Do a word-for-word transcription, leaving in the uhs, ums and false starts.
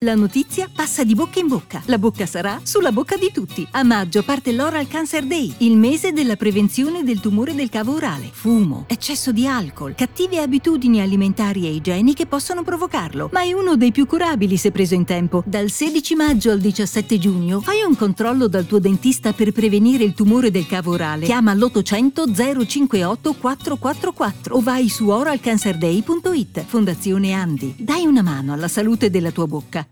La notizia passa di bocca in bocca. La bocca sarà sulla bocca di tutti. A maggio parte l'Oral Cancer Day, il mese della prevenzione del tumore del cavo orale. Fumo, eccesso di alcol, cattive abitudini alimentari e igieniche possono provocarlo, ma è uno dei più curabili se preso in tempo. Dal sedici maggio al diciassette giugno fai un controllo dal tuo dentista per prevenire il tumore del cavo orale. Chiama l'ottocento zero cinquantotto quattrocentoquarantaquattro o vai su oral cancer day punto it. Fondazione Andi. Dai una mano alla salute della tua bocca.